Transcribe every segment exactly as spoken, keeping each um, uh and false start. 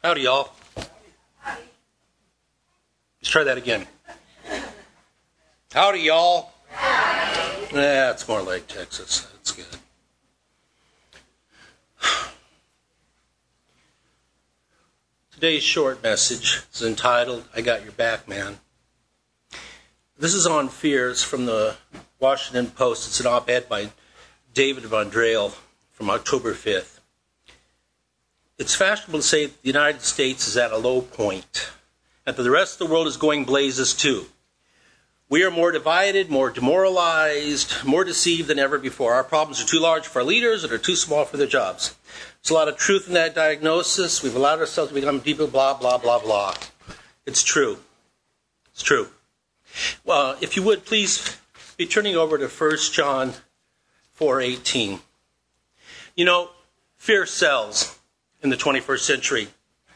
Howdy, y'all. Let's try that again. Howdy, y'all. Howdy. Yeah, it's more like Texas. That's good. Today's short message is entitled, I Got Your Back, Man. This is on fears from the Washington Post. It's an op-ed by David Von Drale from October fifth. It's fashionable to say that the United States is at a low point, and that the rest of the world is going blazes too. We are more divided, more demoralized, more deceived than ever before. Our problems are too large for our leaders and are too small for their jobs. There's a lot of truth in that diagnosis. We've allowed ourselves to become people, blah, blah, blah, blah. It's true. It's true. Well, if you would, please be turning over to First John four eighteen. You know, fear sells in the twenty-first century.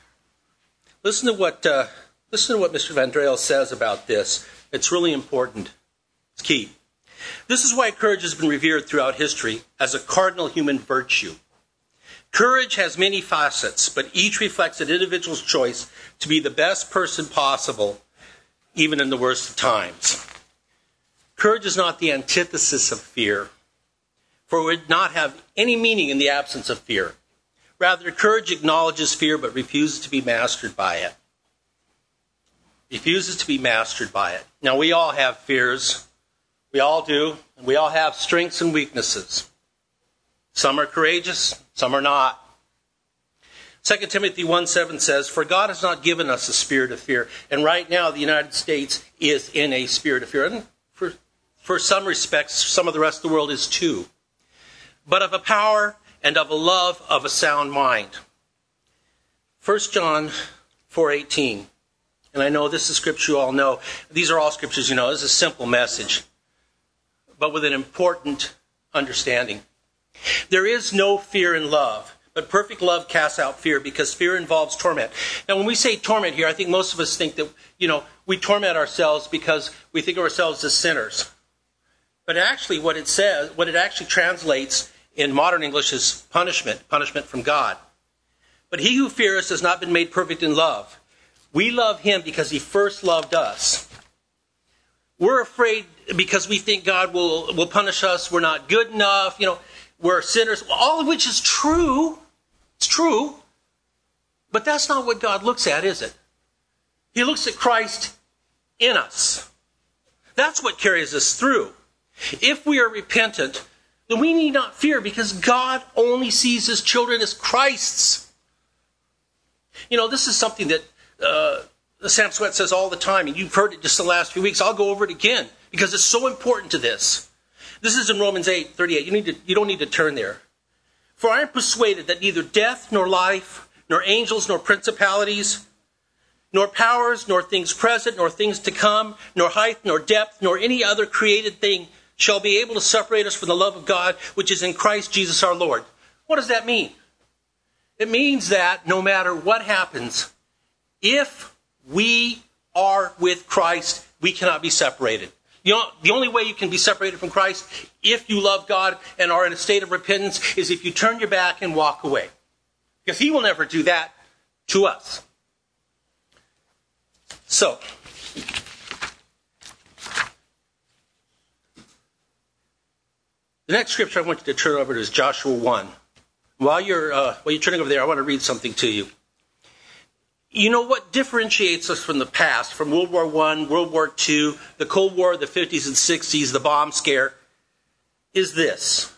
Listen to what uh, listen to what Mister Von Drale says about this. It's really important. It's key. This is why courage has been revered throughout history as a cardinal human virtue. Courage has many facets, but each reflects an individual's choice to be the best person possible, even in the worst of times. Courage is not the antithesis of fear, for it would not have any meaning in the absence of fear. Rather, courage acknowledges fear but refuses to be mastered by it. Refuses to be mastered by it. Now, we all have fears. We all do. And we all have strengths and weaknesses. Some are courageous, some are not. Second Timothy one seven says, For God has not given us a spirit of fear. And right now, the United States is in a spirit of fear. And for, for some respects, some of the rest of the world is too. But of a power and of a love of a sound mind. First John four eighteen. And I know this is scripture you all know. These are all scriptures you know. This is a simple message, but with an important understanding. There is no fear in love, but perfect love casts out fear, because fear involves torment. Now, when we say torment here, I think most of us think that, you know, we torment ourselves because we think of ourselves as sinners. But actually what it says, what it actually translates in modern English is punishment, punishment from God. But he who fears has not been made perfect in love. We love him because he first loved us. We're afraid because we think God will, will punish us. We're not good enough. You know, we're sinners. All of which is true. It's true. But that's not what God looks at, is it? He looks at Christ in us. That's what carries us through. If we are repentant, then we need not fear, because God only sees his children as Christ's. You know, this is something that uh, Sam Sweat says all the time, and you've heard it just the last few weeks. I'll go over it again, because it's so important to this. This is in Romans eight thirty-eight. You need to, you don't need to turn there. For I am persuaded that neither death, nor life, nor angels, nor principalities, nor powers, nor things present, nor things to come, nor height, nor depth, nor any other created thing shall be able to separate us from the love of God, which is in Christ Jesus our Lord. What does that mean? It means that no matter what happens, if we are with Christ, we cannot be separated. You know, the only way you can be separated from Christ, if you love God and are in a state of repentance, is if you turn your back and walk away. Because he will never do that to us. So, the next scripture I want you to turn over to is Joshua one. While you're, uh, while you're turning over there, I want to read something to you. You know what differentiates us from the past, from World War One, World War Two, the Cold War, the fifties and sixties, the bomb scare, is this.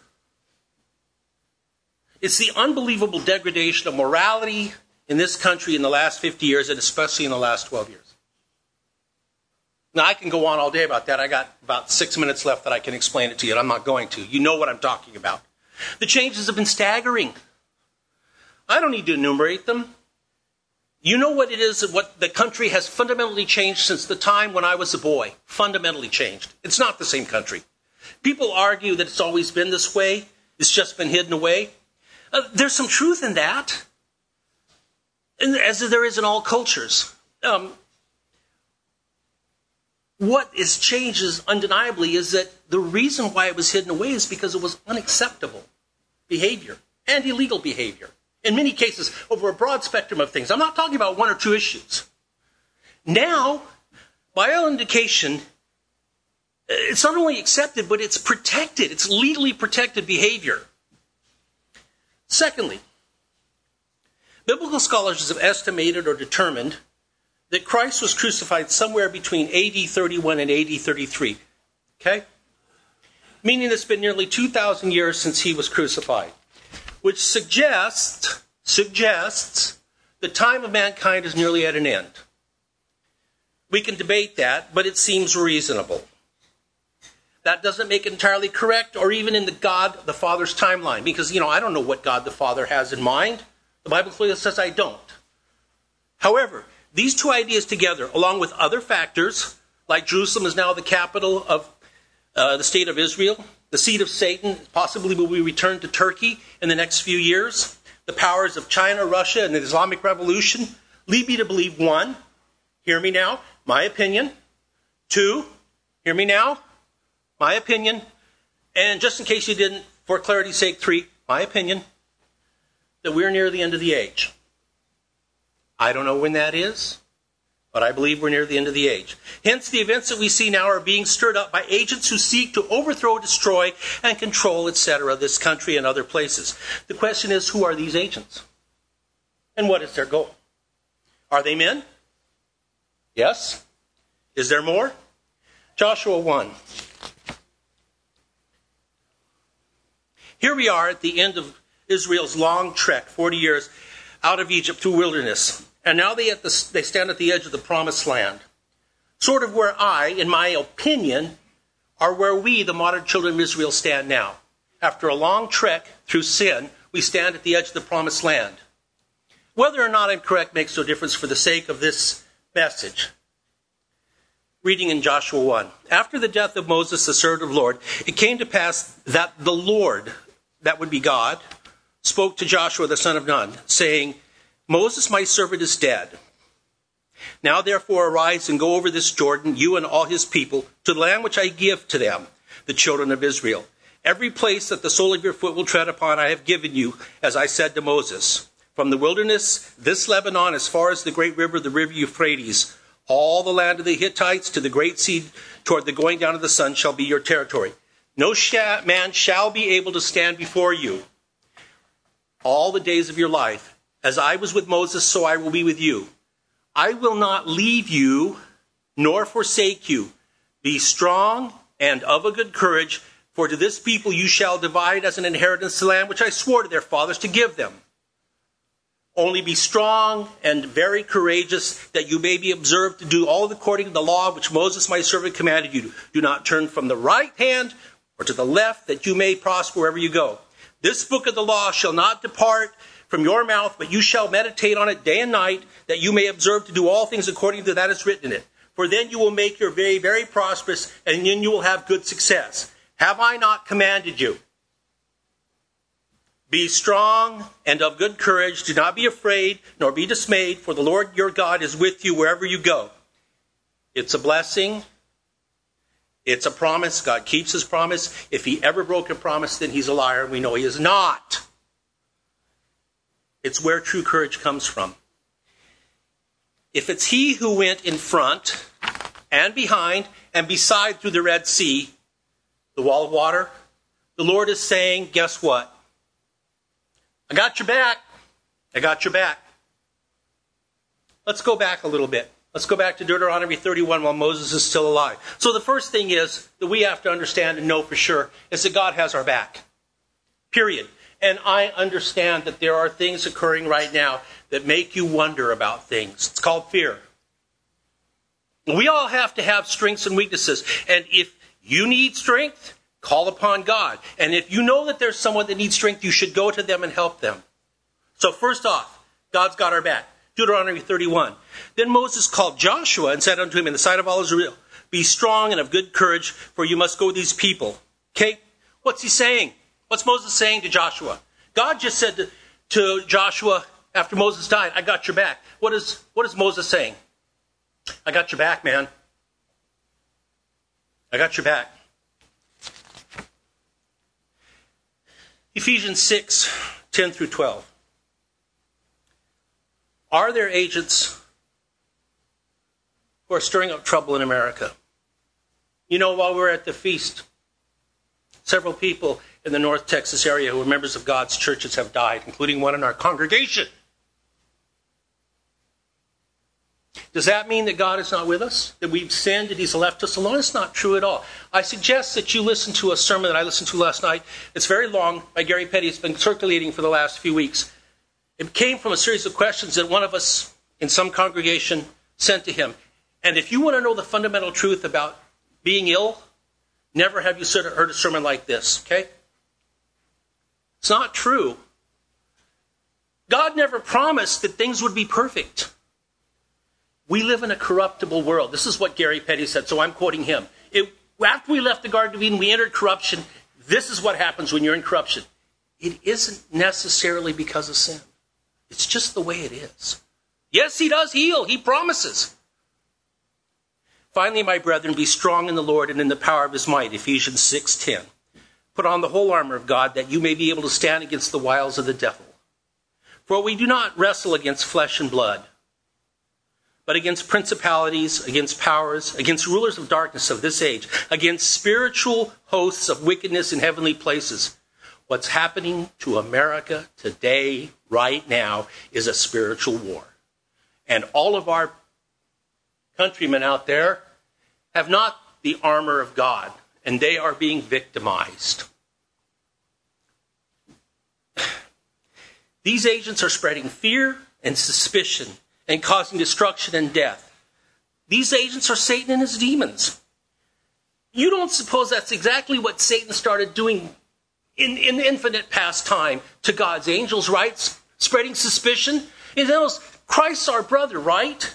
It's the unbelievable degradation of morality in this country in the last fifty years, and especially in the last twelve years. Now, I can go on all day about that. I got about six minutes left that I can explain it to you, and I'm not going to. You know what I'm talking about. The changes have been staggering. I don't need to enumerate them. You know what it is, what the country has fundamentally changed since the time when I was a boy. Fundamentally changed. It's not the same country. People argue that it's always been this way. It's just been hidden away. Uh, there's some truth in that, and as there is in all cultures. Um, what is changed is undeniably is that the reason why it was hidden away is because it was unacceptable behavior and illegal behavior. In many cases, over a broad spectrum of things. I'm not talking about one or two issues. Now, by all indication, it's not only accepted, but it's protected. It's legally protected behavior. Secondly, biblical scholars have estimated or determined that Christ was crucified somewhere between A D thirty-one and A D thirty-three. Okay? Meaning it's been nearly two thousand years since he was crucified. Which suggests, suggests the time of mankind is nearly at an end. We can debate that, but it seems reasonable. That doesn't make it entirely correct or even in the God the Father's timeline. Because, you know, I don't know what God the Father has in mind. The Bible clearly says I don't. However, these two ideas together, along with other factors, like Jerusalem is now the capital of uh, the state of Israel, the seat of Satan possibly will be returned to Turkey in the next few years, the powers of China, Russia, and the Islamic Revolution, lead me to believe, one, hear me now, my opinion. Two, hear me now, my opinion. And just in case you didn't, for clarity's sake, three, my opinion, that we're near the end of the age. I don't know when that is, but I believe we're near the end of the age. Hence, the events that we see now are being stirred up by agents who seek to overthrow, destroy, and control, et cetera, this country and other places. The question is, who are these agents? And what is their goal? Are they men? Yes. Is there more? Joshua one. Here we are at the end of Israel's long trek, forty years, out of Egypt through wilderness. And now they, at the, they stand at the edge of the promised land. Sort of where I, in my opinion, are where we, the modern children of Israel, stand now. After a long trek through sin, we stand at the edge of the promised land. Whether or not I'm correct makes no difference for the sake of this message. Reading in Joshua one. After the death of Moses, the servant of the Lord, it came to pass that the Lord, that would be God, spoke to Joshua the son of Nun, saying, Moses, my servant, is dead. Now therefore arise and go over this Jordan, you and all his people, to the land which I give to them, the children of Israel. Every place that the sole of your foot will tread upon I have given you, as I said to Moses. From the wilderness, this Lebanon, as far as the great river, the river Euphrates, all the land of the Hittites to the great sea toward the going down of the sun shall be your territory. No sh- man shall be able to stand before you all the days of your life. As I was with Moses, so I will be with you. I will not leave you nor forsake you. Be strong and of a good courage, for to this people you shall divide as an inheritance the land which I swore to their fathers to give them. Only be strong and very courageous, that you may be observed to do all according to the law which Moses my servant commanded you. Do not turn from the right hand or to the left, that you may prosper wherever you go. This book of the law shall not depart from your mouth, but you shall meditate on it day and night, that you may observe to do all things according to that is written in it. For then you will make your very, very prosperous, and then you will have good success. Have I not commanded you? Be strong and of good courage. Do not be afraid, nor be dismayed, for the Lord your God is with you wherever you go. It's a blessing. It's a promise. God keeps his promise. If he ever broke a promise, then he's a liar. We know he is not. It's where true courage comes from. If it's he who went in front and behind and beside through the Red Sea, the wall of water, the Lord is saying, guess what? I got your back. I got your back. Let's go back a little bit. Let's go back to Deuteronomy thirty-one while Moses is still alive. So the first thing is that we have to understand and know for sure is that God has our back. Period. And I understand that there are things occurring right now that make you wonder about things. It's called fear. We all have to have strengths and weaknesses. And if you need strength, call upon God. And if you know that there's someone that needs strength, you should go to them and help them. So first off, God's got our back. Deuteronomy thirty-one. Then Moses called Joshua and said unto him in the sight of all Israel, be strong and of good courage, for you must go with these people. Okay? What's he saying? What's Moses saying to Joshua? God just said to, to Joshua after Moses died, I got your back. What is, what is Moses saying? I got your back, man. I got your back. Ephesians six, ten through twelve. Are there agents who are stirring up trouble in America? You know, while we were at the feast, several people in the North Texas area who are members of God's churches have died, including one in our congregation. Does that mean that God is not with us? That we've sinned and he's left us alone? It's not true at all. I suggest that you listen to a sermon that I listened to last night. It's very long, by Gary Petty. It's been circulating for the last few weeks. It came from a series of questions that one of us in some congregation sent to him. And if you want to know the fundamental truth about being ill, never have you heard a sermon like this, okay? It's not true. God never promised that things would be perfect. We live in a corruptible world. This is what Gary Petty said, so I'm quoting him. It, after we left the Garden of Eden, we entered corruption. This is what happens when you're in corruption. It isn't necessarily because of sin. It's just the way it is. Yes, he does heal. He promises. Finally, my brethren, be strong in the Lord and in the power of his might. Ephesians six ten. Put on the whole armor of God that you may be able to stand against the wiles of the devil. For we do not wrestle against flesh and blood, but against principalities, against powers, against rulers of darkness of this age, against spiritual hosts of wickedness in heavenly places. What's happening to America today, right now, is a spiritual war. And all of our countrymen out there have not the armor of God, and they are being victimized. These agents are spreading fear and suspicion and causing destruction and death. These agents are Satan and his demons. You don't suppose that's exactly what Satan started doing in, in infinite past time to God's angels, right? Spreading suspicion. In other words, Christ's our brother, right?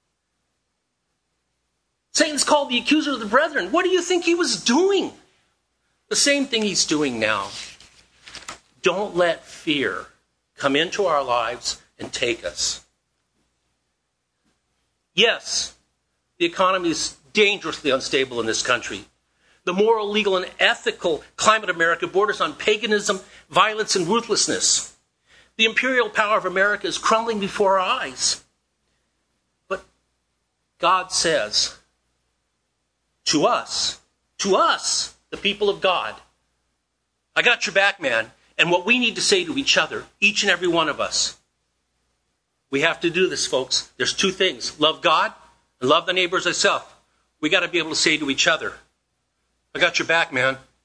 Satan's called the accuser of the brethren. What do you think he was doing? The same thing he's doing now. Don't let fear come into our lives and take us. Yes, the economy is dangerously unstable in this country. The moral, legal, and ethical climate of America borders on paganism, violence, and ruthlessness. The imperial power of America is crumbling before our eyes. But God says to us, to us, the people of God, I got your back, man. And what we need to say to each other, each and every one of us, we have to do this, folks. There's two things. Love God and love the neighbor as thyself. We got to be able to say to each other, I got your back, man.